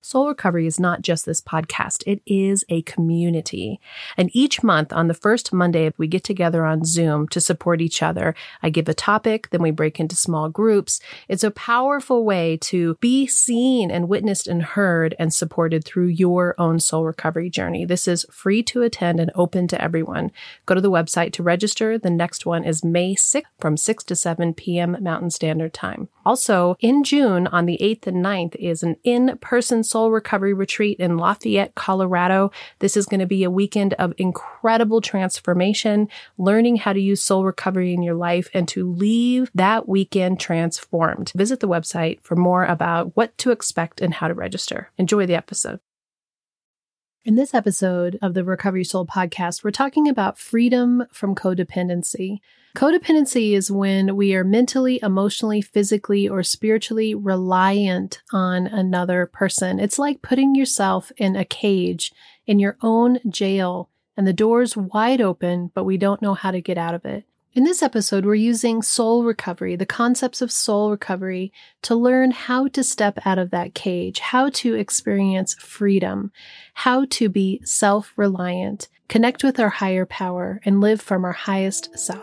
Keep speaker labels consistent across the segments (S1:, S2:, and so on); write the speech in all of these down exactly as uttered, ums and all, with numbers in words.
S1: Soul Recovery is not just this podcast. It is a community. And each month on the first Monday, we get together on Zoom to support each other. I give a topic, then we break into small groups. It's a powerful way to be seen and witnessed and heard and supported through your own soul recovery journey. This is free to attend and open to everyone. Go to the website to register. The next one is May sixth from six to seven p.m. Mountain Standard Time. Also, in June on the eighth and ninth is an in-person soul recovery retreat in Lafayette, Colorado. This is going to be a weekend of incredible transformation, learning how to use soul recovery in your life and to leave that weekend transformed. Visit the website for more about what to expect and how to register. Enjoy the episode. In this episode of the Recover Your Soul podcast, we're talking about freedom from codependency. Codependency is when we are mentally, emotionally, physically, or spiritually reliant on another person. It's like putting yourself in a cage in your own jail and the door's wide open, but we don't know how to get out of it. In this episode, we're using soul recovery, the concepts of soul recovery, to learn how to step out of that cage, how to experience freedom, how to be self-reliant, connect with our higher power, and live from our highest self.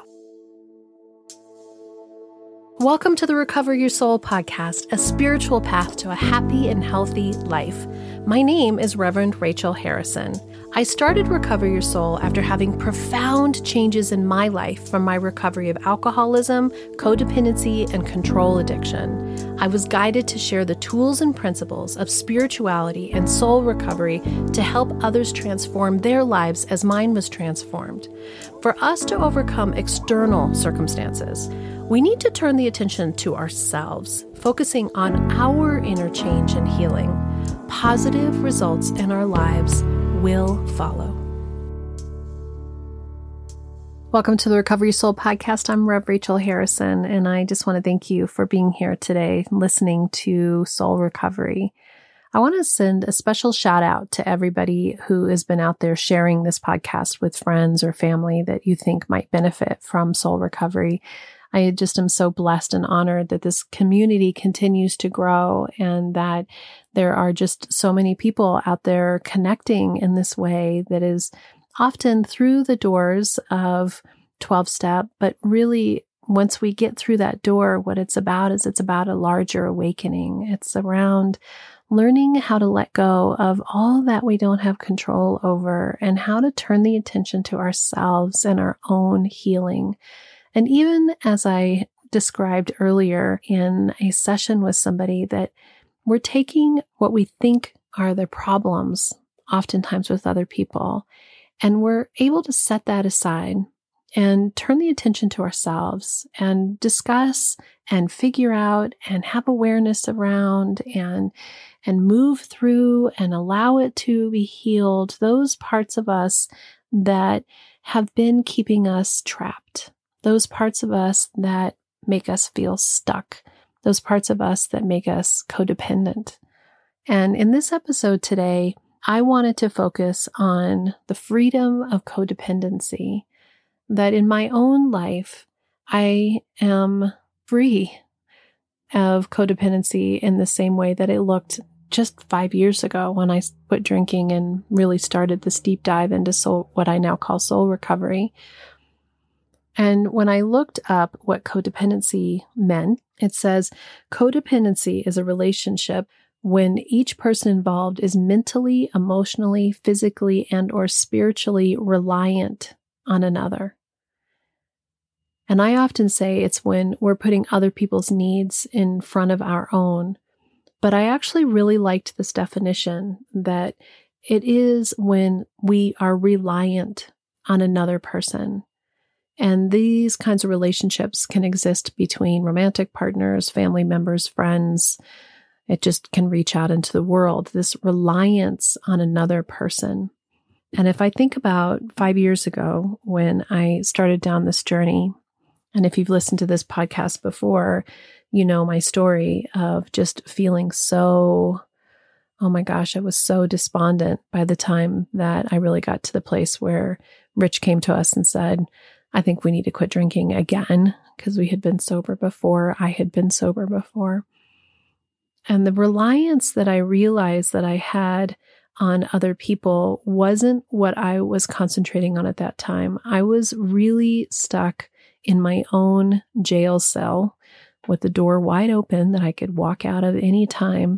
S1: Welcome to the Recover Your Soul podcast, a spiritual path to a happy and healthy life. My name is Reverend Rachel Harrison. I started Recover Your Soul after having profound changes in my life from my recovery of alcoholism, codependency, and control addiction. I was guided to share the tools and principles of spirituality and soul recovery to help others transform their lives as mine was transformed. For us to overcome external circumstances, we need to turn the attention to ourselves, focusing on our inner change and healing. Positive results in our lives will follow. Welcome to the Recover Your Soul podcast. I'm Rev Rachel Harrison, and I just want to thank you for being here today, listening to Soul Recovery. I want to send a special shout out to everybody who has been out there sharing this podcast with friends or family that you think might benefit from Soul Recovery. I just am so blessed and honored that this community continues to grow and that there are just so many people out there connecting in this way that is often through the doors of twelve-step, but really once we get through that door, what it's about is it's about a larger awakening. It's around learning how to let go of all that we don't have control over and how to turn the attention to ourselves and our own healing. And even as I described earlier in a session with somebody, that we're taking what we think are the problems, oftentimes with other people, and we're able to set that aside and turn the attention to ourselves and discuss and figure out and have awareness around and, and move through and allow it to be healed, those parts of us that have been keeping us trapped. Those parts of us that make us feel stuck, those parts of us that make us codependent. And in this episode today, I wanted to focus on the freedom of codependency, that in my own life, I am free of codependency in the same way that it looked just five years ago when I quit drinking and really started this deep dive into soul, what I now call soul recovery. And when I looked up what codependency meant, it says codependency is a relationship when each person involved is mentally, emotionally, physically, and or spiritually reliant on another. And I often say it's when we're putting other people's needs in front of our own. But I actually really liked this definition that it is when we are reliant on another person. And these kinds of relationships can exist between romantic partners, family members, friends. It just can reach out into the world, this reliance on another person. And if I think about five years ago when I started down this journey, and if you've listened to this podcast before, you know my story of just feeling so, oh my gosh, I was so despondent by the time that I really got to the place where Rich came to us and said, I think we need to quit drinking again, because we had been sober before. I had been sober before. And the reliance that I realized that I had on other people wasn't what I was concentrating on at that time. I was really stuck in my own jail cell with the door wide open that I could walk out of any time,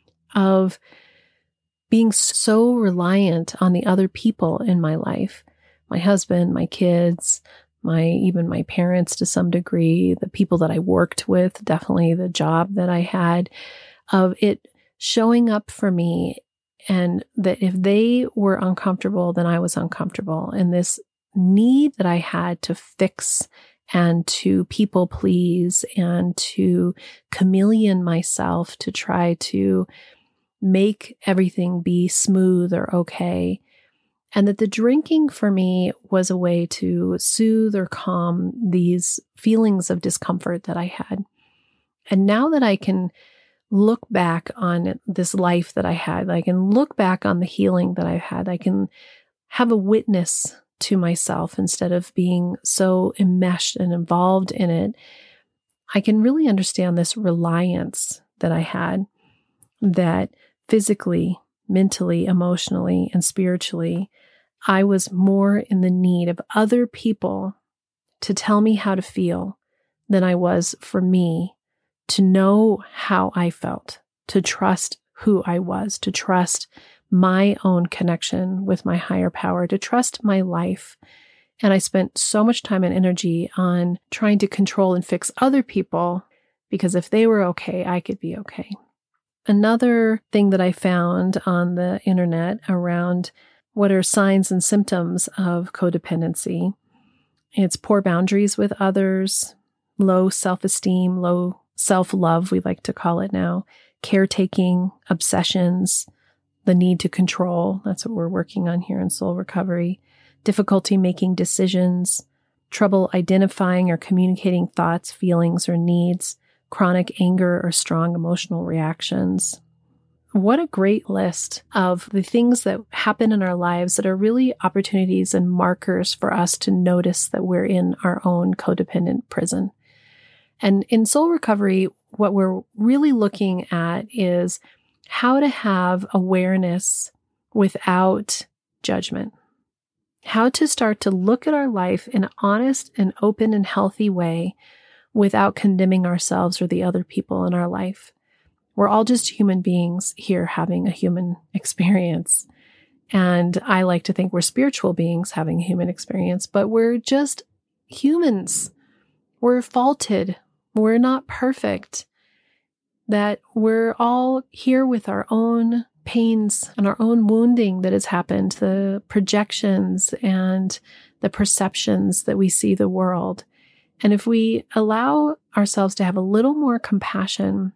S1: of being so reliant on the other people in my life, my husband, my kids, my even my parents to some degree, the people that I worked with, definitely the job that I had, of it showing up for me, and that if they were uncomfortable, then I was uncomfortable. And this need that I had to fix and to people please and to chameleon myself to try to make everything be smooth or okay. And that the drinking for me was a way to soothe or calm these feelings of discomfort that I had. And now that I can look back on this life that I had, I can look back on the healing that I've had, I can have a witness to myself instead of being so enmeshed and involved in it. I can really understand this reliance that I had, that physically, mentally, emotionally, and spiritually, I was more in the need of other people to tell me how to feel than I was for me to know how I felt, to trust who I was, to trust my own connection with my higher power, to trust my life. And I spent so much time and energy on trying to control and fix other people, because if they were okay, I could be okay. Another thing that I found on the internet around what are signs and symptoms of codependency, it's poor boundaries with others, low self-esteem, low self-love, we like to call it now, caretaking, obsessions, the need to control. That's what we're working on here in Soul Recovery. Difficulty making decisions, trouble identifying or communicating thoughts, feelings, or needs, chronic anger or strong emotional reactions. What a great list of the things that happen in our lives that are really opportunities and markers for us to notice that we're in our own codependent prison. And in Soul Recovery, what we're really looking at is how to have awareness without judgment. How to start to look at our life in an honest and open and healthy way without condemning ourselves or the other people in our life. We're all just human beings here having a human experience. And I like to think we're spiritual beings having a human experience, but we're just humans. We're faulted. We're not perfect. That we're all here with our own pains and our own wounding that has happened, the projections and the perceptions that we see the world. And if we allow ourselves to have a little more compassion,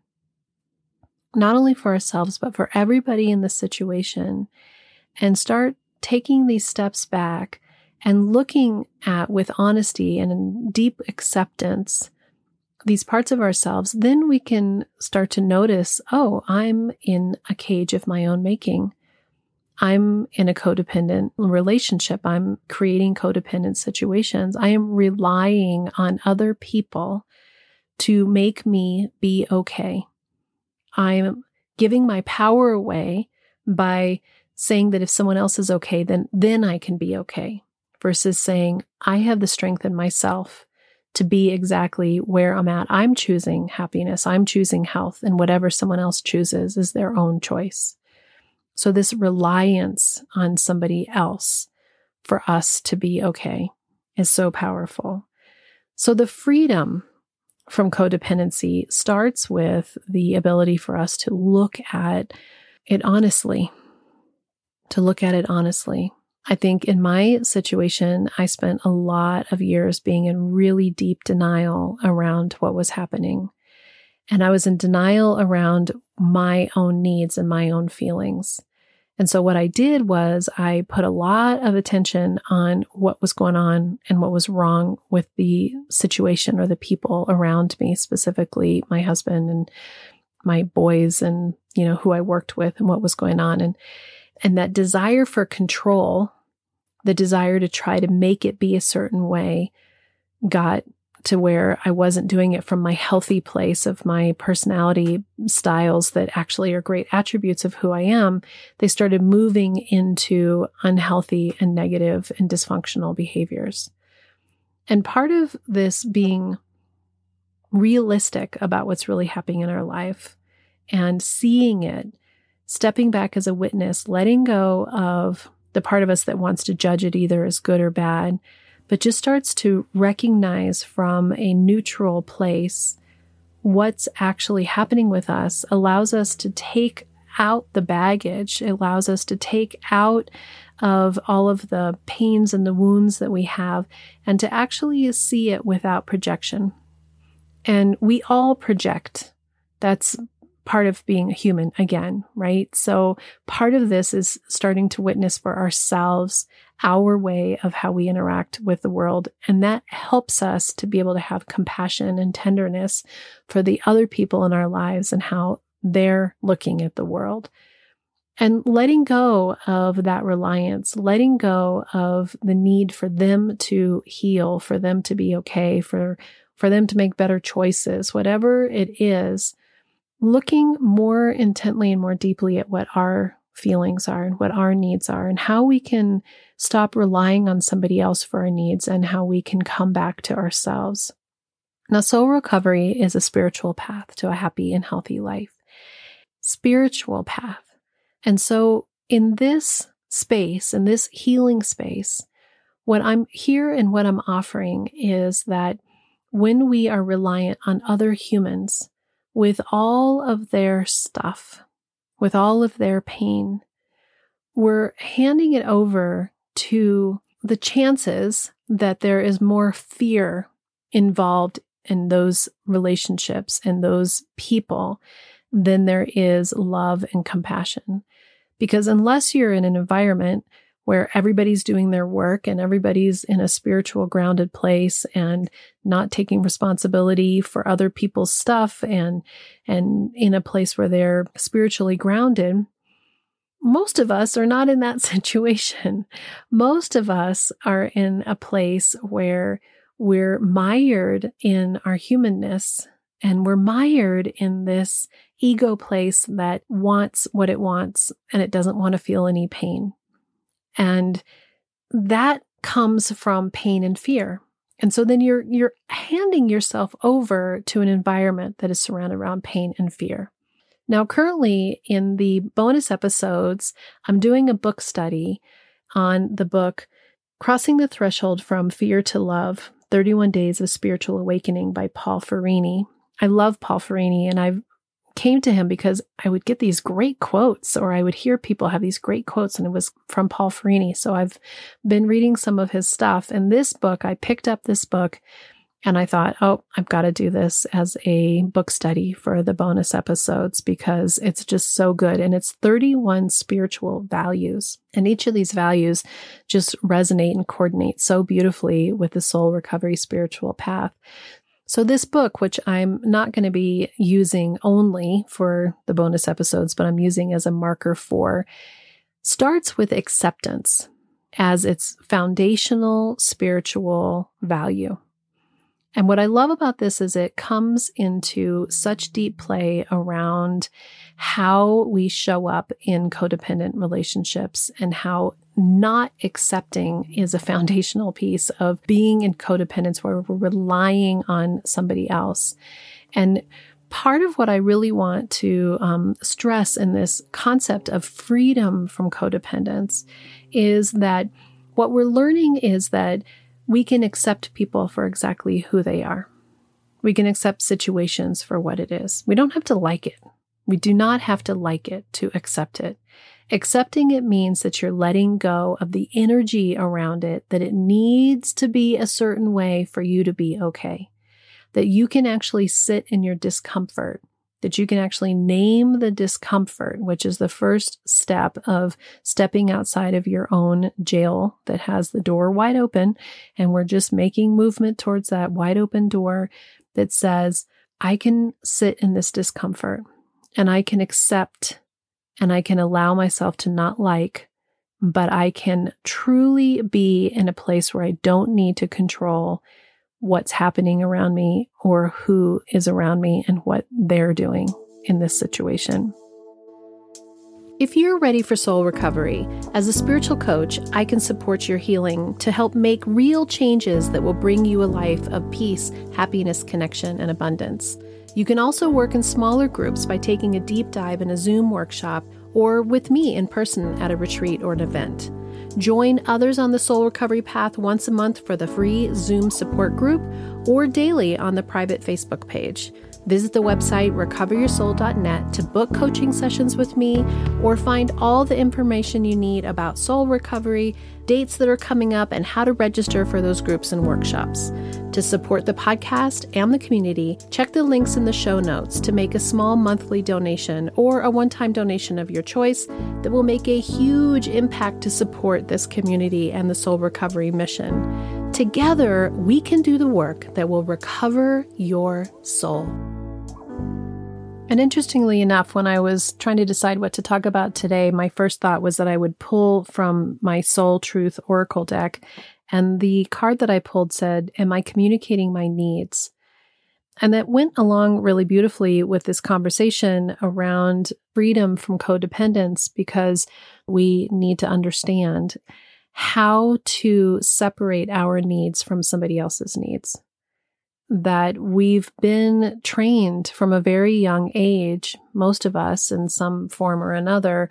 S1: not only for ourselves, but for everybody in the situation, and start taking these steps back and looking at with honesty and in deep acceptance these parts of ourselves, then we can start to notice, oh, I'm in a cage of my own making. I'm in a codependent relationship. I'm creating codependent situations. I am relying on other people to make me be okay. I'm giving my power away by saying that if someone else is okay, then, then I can be okay, versus saying, I have the strength in myself to be exactly where I'm at. I'm choosing happiness. I'm choosing health, and whatever someone else chooses is their own choice. So this reliance on somebody else for us to be okay is so powerful. So the freedom from codependency starts with the ability for us to look at it honestly, to look at it honestly. I think in my situation, I spent a lot of years being in really deep denial around what was happening. And I was in denial around my own needs and my own feelings. And so what I did was I put a lot of attention on what was going on and what was wrong with the situation or the people around me, specifically my husband and my boys and, you know, who I worked with and what was going on. And And that desire for control, the desire to try to make it be a certain way, got to where I wasn't doing it from my healthy place of my personality styles that actually are great attributes of who I am, they started moving into unhealthy and negative and dysfunctional behaviors. And part of this being realistic about what's really happening in our life and seeing it, stepping back as a witness, letting go of the part of us that wants to judge it either as good or bad, but just starts to recognize from a neutral place what's actually happening with us, allows us to take out the baggage, it allows us to take out of all of the pains and the wounds that we have, and to actually see it without projection. And we all project. That's part of being a human again, right? So part of this is starting to witness for ourselves our way of how we interact with the world. And that helps us to be able to have compassion and tenderness for the other people in our lives and how they're looking at the world. And letting go of that reliance, letting go of the need for them to heal, for them to be okay, for, for them to make better choices, whatever it is, looking more intently and more deeply at what our feelings are and what our needs are and how we can stop relying on somebody else for our needs and how we can come back to ourselves. Now, soul recovery is a spiritual path to a happy and healthy life. Spiritual path. And so in this space, in this healing space, what I'm here and what I'm offering is that when we are reliant on other humans with all of their stuff, with all of their pain, we're handing it over to the chances that there is more fear involved in those relationships and those people than there is love and compassion. Because unless you're in an environment where everybody's doing their work and everybody's in a spiritual grounded place and not taking responsibility for other people's stuff and, and in a place where they're spiritually grounded, most of us are not in that situation. Most of us are in a place where we're mired in our humanness and we're mired in this ego place that wants what it wants and it doesn't want to feel any pain. And that comes from pain and fear. And so then you're you're handing yourself over to an environment that is surrounded around pain and fear. Now, currently in the bonus episodes, I'm doing a book study on the book Crossing the Threshold from Fear to Love, thirty-one Days of Spiritual Awakening by Paul Ferrini. I love Paul Ferrini, and I came to him because I would get these great quotes, or I would hear people have these great quotes, and it was from Paul Ferrini. So I've been reading some of his stuff. And this book, I picked up this book, and I thought, oh, I've got to do this as a book study for the bonus episodes because it's just so good. And it's thirty-one spiritual values. And each of these values just resonate and coordinate so beautifully with the soul recovery spiritual path. So this book, which I'm not going to be using only for the bonus episodes, but I'm using as a marker for, starts with acceptance as its foundational spiritual value. And what I love about this is it comes into such deep play around how we show up in codependent relationships and how not accepting is a foundational piece of being in codependence where we're relying on somebody else. And part of what I really want to um, stress in this concept of freedom from codependence is that what we're learning is that we can accept people for exactly who they are. We can accept situations for what it is. We don't have to like it. We do not have to like it to accept it. Accepting it means that you're letting go of the energy around it, that it needs to be a certain way for you to be okay. That you can actually sit in your discomfort, that you can actually name the discomfort, which is the first step of stepping outside of your own jail that has the door wide open. And we're just making movement towards that wide open door that says, I can sit in this discomfort and I can accept and I can allow myself to not like, but I can truly be in a place where I don't need to control what's happening around me or who is around me and what they're doing in this situation. If you're ready for soul recovery, as a spiritual coach, I can support your healing to help make real changes that will bring you a life of peace, happiness, connection, and abundance. You can also work in smaller groups by taking a deep dive in a Zoom workshop or with me in person at a retreat or an event. Join others on the soul recovery path once a month for the free Zoom support group or daily on the private Facebook page. Visit the website recover your soul dot net to book coaching sessions with me or find all the information you need about soul recovery, dates that are coming up, and how to register for those groups and workshops. To support the podcast and the community, check the links in the show notes to make a small monthly donation or a one-time donation of your choice that will make a huge impact to support this community and the soul recovery mission. Together, we can do the work that will recover your soul. And interestingly enough, when I was trying to decide what to talk about today, my first thought was that I would pull from my Soul Truth Oracle deck. And the card that I pulled said, "Am I communicating my needs?" And that went along really beautifully with this conversation around freedom from codependence, because we need to understand how to separate our needs from somebody else's needs. That we've been trained from a very young age, most of us in some form or another,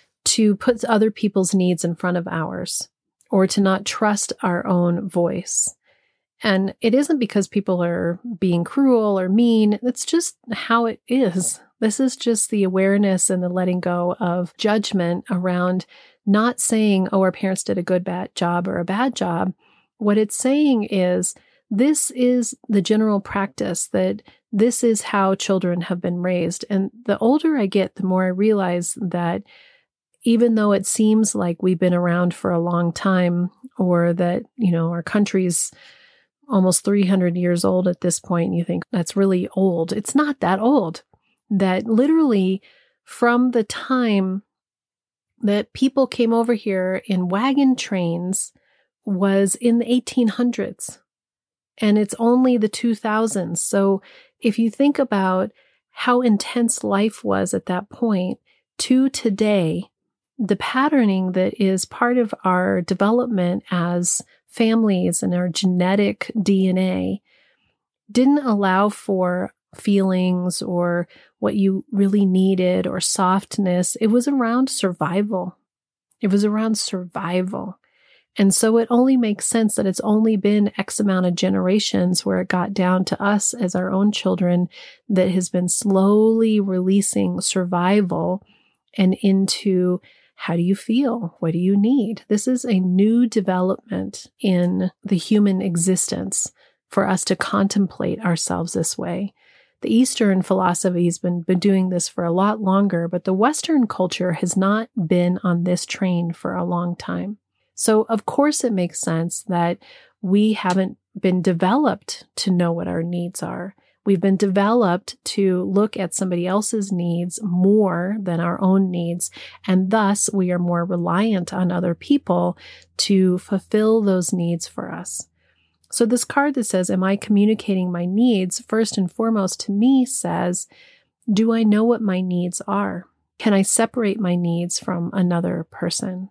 S1: to put other people's needs in front of ours or to not trust our own voice. And it isn't because people are being cruel or mean. It's just how it is. This is just the awareness and the letting go of judgment around not saying, oh, our parents did a good bad job or a bad job. What it's saying is, this is the general practice, that this is how children have been raised. And the older I get, the more I realize that even though it seems like we've been around for a long time, or that, you know, our country's almost three hundred years old at this point, and you think that's really old. It's not that old. That literally from the time that people came over here in wagon trains was in the eighteen hundreds. And it's only the two thousands. So if you think about how intense life was at that point to today, the patterning that is part of our development as families and our genetic D N A didn't allow for feelings or what you really needed or softness. It was around survival. It was around survival. And so it only makes sense that it's only been X amount of generations where it got down to us as our own children that has been slowly releasing survival and into how do you feel? What do you need? This is a new development in the human existence for us to contemplate ourselves this way. The Eastern philosophy has been, been doing this for a lot longer, but the Western culture has not been on this train for a long time. So, of course, it makes sense that we haven't been developed to know what our needs are. We've been developed to look at somebody else's needs more than our own needs, and thus we are more reliant on other people to fulfill those needs for us. So this card that says, "Am I communicating my needs?" first and foremost to me says, do I know what my needs are? Can I separate my needs from another person?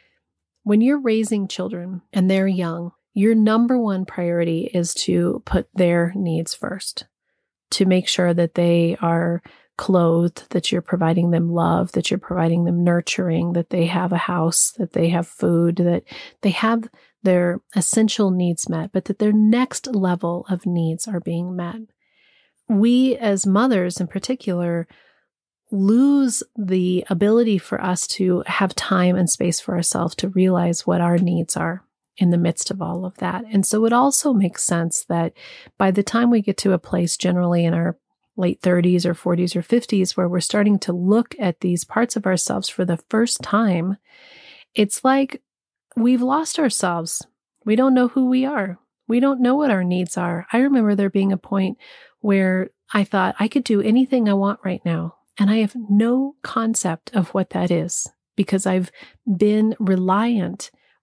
S1: When you're raising children and they're young, your number one priority is to put their needs first, to make sure that they are clothed, that you're providing them love, that you're providing them nurturing, that they have a house, that they have food, that they have their essential needs met, but that their next level of needs are being met. We as mothers in particular lose the ability for us to have time and space for ourselves to realize what our needs are in the midst of all of that. And so it also makes sense that by the time we get to a place generally in our late thirties or forties or fifties where we're starting to look at these parts of ourselves for the first time, it's like we've lost ourselves. We don't know who we are. We don't know what our needs are. I remember there being a point where I thought I could do anything I want right now. And I have no concept of what that is because I've been reliant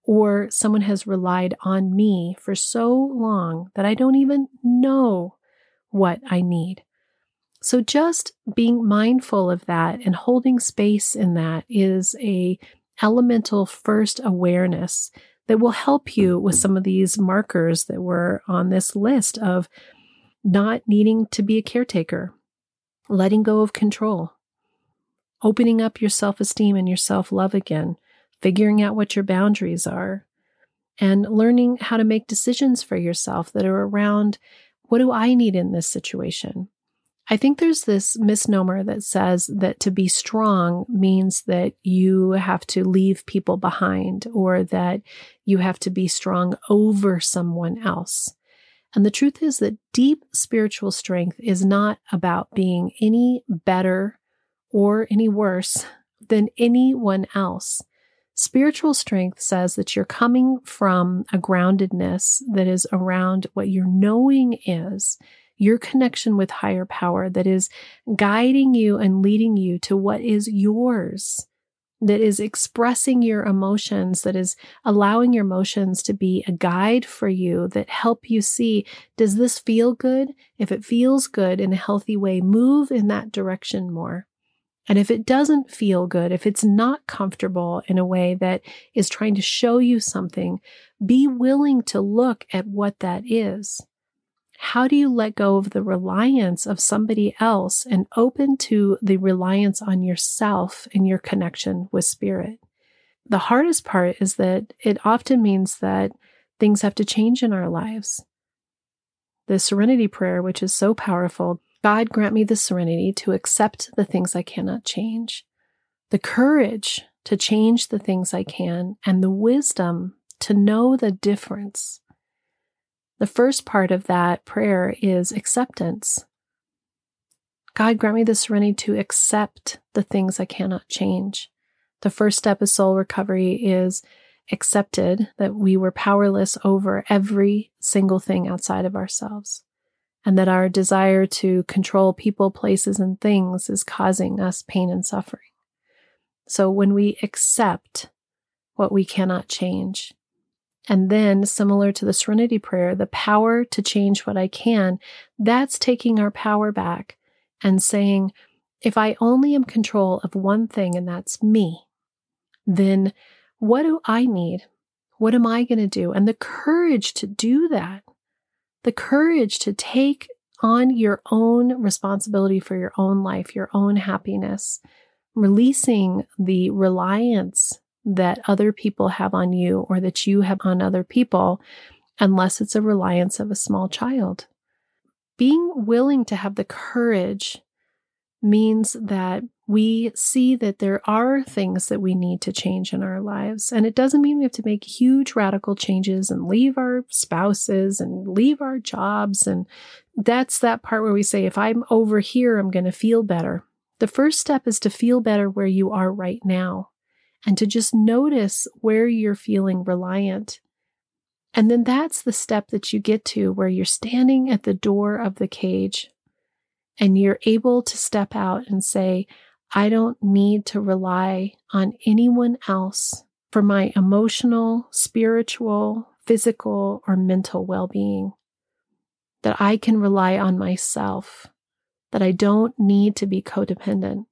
S1: or someone has relied on me for so long that I don't even know what I need. So just being mindful of that and holding space in that is a elemental first awareness that will help you with some of these markers that were on this list of not needing to be a caretaker, letting go of control, opening up your self-esteem and your self-love again, figuring out what your boundaries are, and learning how to make decisions for yourself that are around, what do I need in this situation? I think there's this misnomer that says that to be strong means that you have to leave people behind or that you have to be strong over someone else. And the truth is that deep spiritual strength is not about being any better or any worse than anyone else. Spiritual strength says that you're coming from a groundedness that is around what your knowing is, your connection with higher power that is guiding you and leading you to what is yours, that is expressing your emotions, that is allowing your emotions to be a guide for you that help you see, does this feel good? If it feels good in a healthy way, move in that direction more. And if it doesn't feel good, if it's not comfortable in a way that is trying to show you something, be willing to look at what that is. How do you let go of the reliance of somebody else and open to the reliance on yourself and your connection with spirit? The hardest part is that it often means that things have to change in our lives. The serenity prayer, which is so powerful, God grant me the serenity to accept the things I cannot change, the courage to change the things I can, and the wisdom to know the difference. The first part of that prayer is acceptance. God, grant me the serenity to accept the things I cannot change. The first step of soul recovery is accepted that we were powerless over every single thing outside of ourselves, and that our desire to control people, places, and things is causing us pain and suffering. So when we accept what we cannot change, and then, similar to the serenity prayer, the power to change what I can, that's taking our power back and saying, if I only am in control of one thing, and that's me, then what do I need? What am I going to do? And the courage to do that, the courage to take on your own responsibility for your own life, your own happiness, releasing the reliance that other people have on you or that you have on other people, unless it's a reliance of a small child. Being willing to have the courage means that we see that there are things that we need to change in our lives. And it doesn't mean we have to make huge radical changes and leave our spouses and leave our jobs. And that's that part where we say, if I'm over here, I'm going to feel better. The first step is to feel better where you are right now, and to just notice where you're feeling reliant. And then that's the step that you get to where you're standing at the door of the cage and you're able to step out and say, I don't need to rely on anyone else for my emotional, spiritual, physical, or mental well-being. That I can rely on myself. That I don't need to be codependent.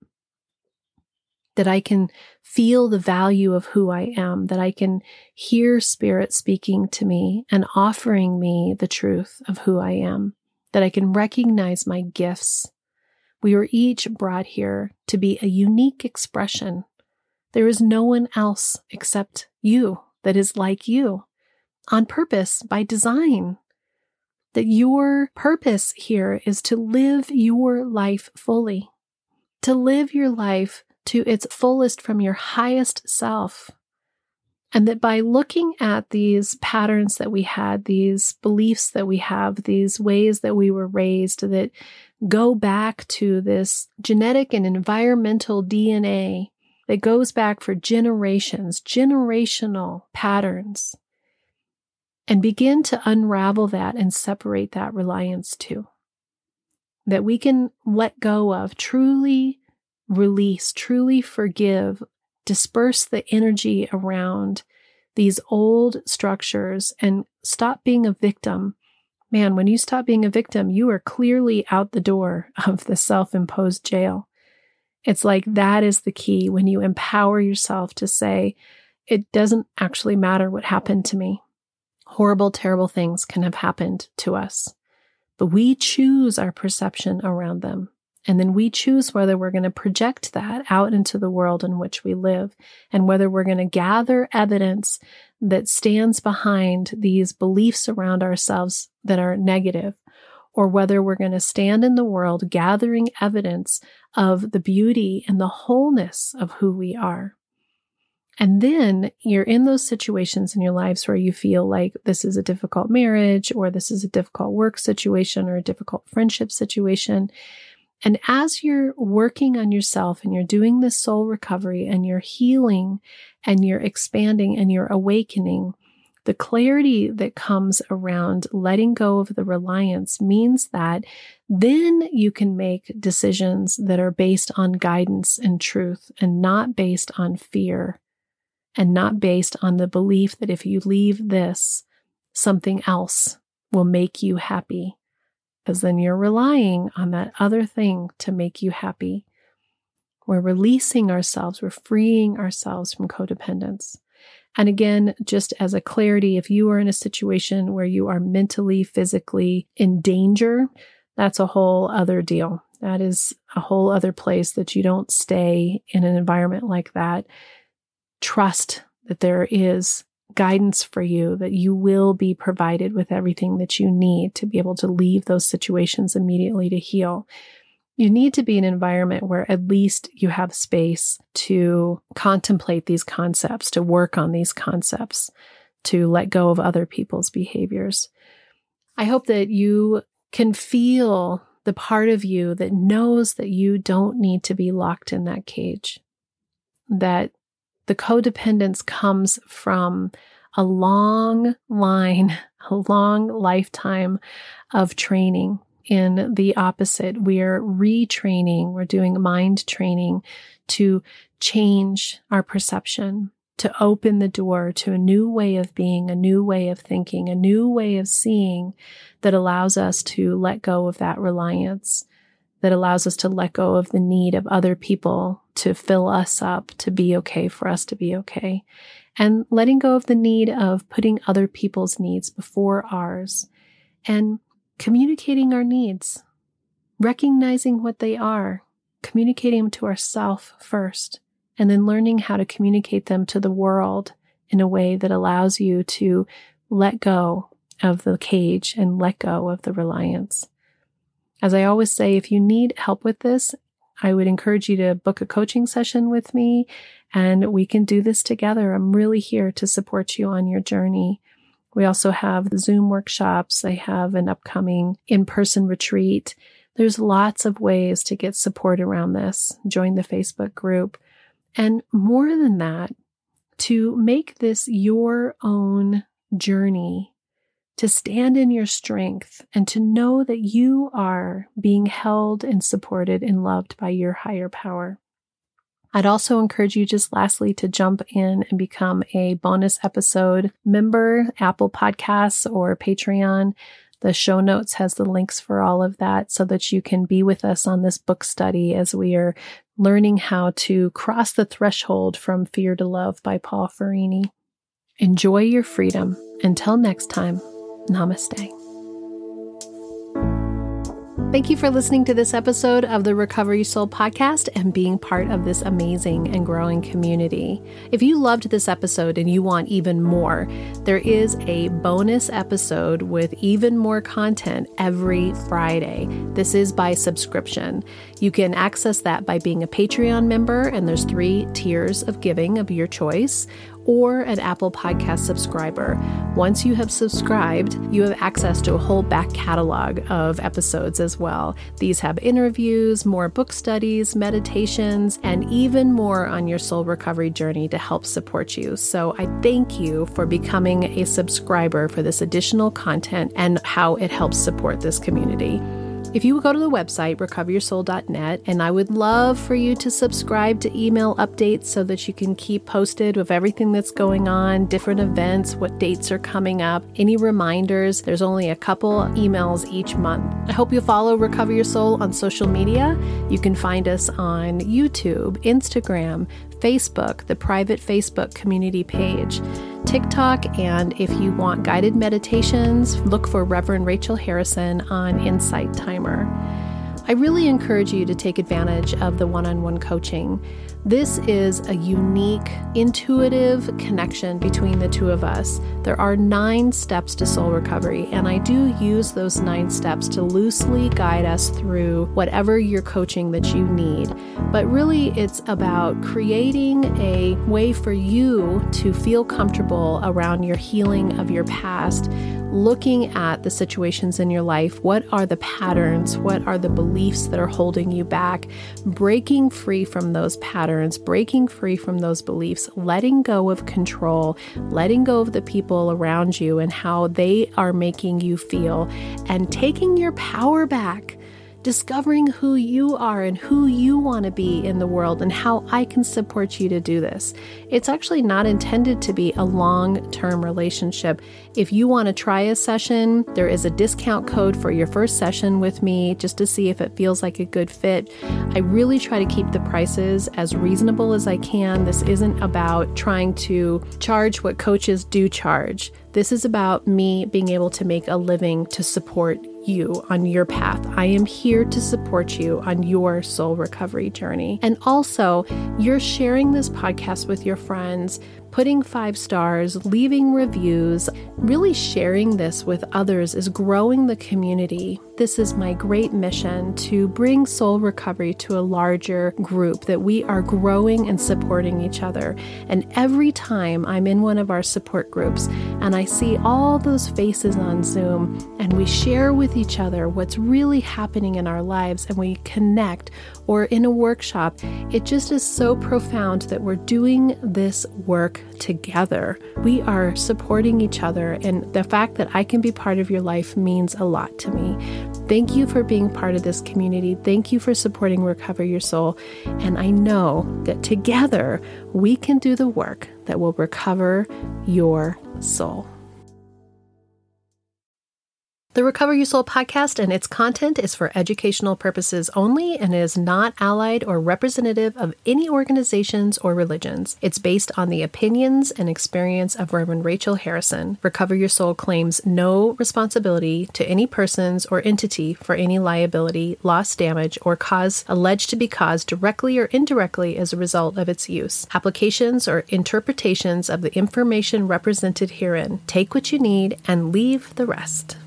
S1: That I can feel the value of who I am, that I can hear Spirit speaking to me and offering me the truth of who I am, that I can recognize my gifts. We were each brought here to be a unique expression. There is no one else except you that is like you, on purpose, by design. That your purpose here is to live your life fully, to live your life to its fullest from your highest self. And that by looking at these patterns that we had, these beliefs that we have, these ways that we were raised that go back to this genetic and environmental D N A that goes back for generations, generational patterns, and begin to unravel that and separate that reliance too. That we can let go of, truly release, truly forgive, disperse the energy around these old structures and stop being a victim. Man, when you stop being a victim, you are clearly out the door of the self-imposed jail. It's like that is the key when you empower yourself to say, it doesn't actually matter what happened to me. Horrible, terrible things can have happened to us, but we choose our perception around them. And then we choose whether we're going to project that out into the world in which we live, and whether we're going to gather evidence that stands behind these beliefs around ourselves that are negative, or whether we're going to stand in the world gathering evidence of the beauty and the wholeness of who we are. And then you're in those situations in your lives where you feel like this is a difficult marriage, or this is a difficult work situation, or a difficult friendship situation. And as you're working on yourself and you're doing this soul recovery and you're healing and you're expanding and you're awakening, the clarity that comes around letting go of the reliance means that then you can make decisions that are based on guidance and truth, and not based on fear, and not based on the belief that if you leave this, something else will make you happy. Because then you're relying on that other thing to make you happy. We're releasing ourselves, we're freeing ourselves from codependence. And again, just as a clarity, if you are in a situation where you are mentally, physically in danger, that's a whole other deal. That is a whole other place that you don't stay in an environment like that. Trust that there is guidance for you, that you will be provided with everything that you need to be able to leave those situations immediately to heal. You need to be in an environment where at least you have space to contemplate these concepts, to work on these concepts, to let go of other people's behaviors. I hope that you can feel the part of you that knows that you don't need to be locked in that cage, that the codependence comes from a long line, a long lifetime of training. In the opposite, we're retraining, we're doing mind training to change our perception, to open the door to a new way of being, a new way of thinking, a new way of seeing that allows us to let go of that reliance, that allows us to let go of the need of other people to fill us up, to be okay, for us to be okay, and letting go of the need of putting other people's needs before ours, and communicating our needs, recognizing what they are, communicating them to ourselves first, and then learning how to communicate them to the world in a way that allows you to let go of the cage and let go of the reliance. As I always say, if you need help with this, I would encourage you to book a coaching session with me, and we can do this together. I'm really here to support you on your journey. We also have the Zoom workshops. I have an upcoming in-person retreat. There's lots of ways to get support around this. Join the Facebook group. And more than that, to make this your own journey, to stand in your strength and to know that you are being held and supported and loved by your higher power. I'd also encourage you just lastly to jump in and become a bonus episode member, Apple Podcasts or Patreon. The show notes has the links for all of that so that you can be with us on this book study as we are learning how to cross the threshold from fear to love by Paul Ferrini. Enjoy your freedom. Until next time, namaste. Thank you for listening to this episode of the Recovery Soul podcast and being part of this amazing and growing community. If you loved this episode and you want even more, there is a bonus episode with even more content every Friday. This is by subscription. You can access that by being a Patreon member, and there's three tiers of giving of your choice, or an Apple Podcast subscriber. Once you have subscribed, you have access to a whole back catalog of episodes as well. These have interviews, more book studies, meditations, and even more on your soul recovery journey to help support you. So I thank you for becoming a subscriber for this additional content and how it helps support this community. If you would go to the website, recover your soul dot net, and I would love for you to subscribe to email updates so that you can keep posted with everything that's going on, different events, what dates are coming up, any reminders. There's only a couple emails each month. I hope you'll follow Recover Your Soul on social media. You can find us on YouTube, Instagram, Facebook, the private Facebook community page, TikTok, and if you want guided meditations, look for Reverend Rachel Harrison on Insight Timer. I really encourage you to take advantage of the one-on-one coaching. This is a unique, intuitive connection between the two of us. There are nine steps to soul recovery, and I do use those nine steps to loosely guide us through whatever your coaching that you need. But really, it's about creating a way for you to feel comfortable around your healing of your past, looking at the situations in your life. What are the patterns? What are the beliefs that are holding you back? Breaking free from those patterns, breaking free from those beliefs, letting go of control, letting go of the people around you and how they are making you feel, and taking your power back. Discovering who you are and who you want to be in the world and how I can support you to do this. It's actually not intended to be a long-term relationship. If you want to try a session, there is a discount code for your first session with me just to see if it feels like a good fit. I really try to keep the prices as reasonable as I can. This isn't about trying to charge what coaches do charge. This is about me being able to make a living to support you on your path. I am here to support you on your soul recovery journey. And also, you're sharing this podcast with your friends, putting five stars, leaving reviews, really sharing this with others is growing the community. This is my great mission, to bring soul recovery to a larger group, that we are growing and supporting each other. And every time I'm in one of our support groups and I see all those faces on Zoom and we share with each other what's really happening in our lives and we connect, or in a workshop, it just is so profound that we're doing this work together. We are supporting each other, and the fact that I can be part of your life means a lot to me. Thank you for being part of this community. Thank you for supporting Recover Your Soul. And I know that together we can do the work that will recover your soul. The Recover Your Soul podcast and its content is for educational purposes only and is not allied or representative of any organizations or religions. It's based on the opinions and experience of Reverend Rachel Harrison. Recover Your Soul claims no responsibility to any persons or entity for any liability, loss, damage, or cause alleged to be caused directly or indirectly as a result of its use. Applications or interpretations of the information represented herein. Take what you need and leave the rest.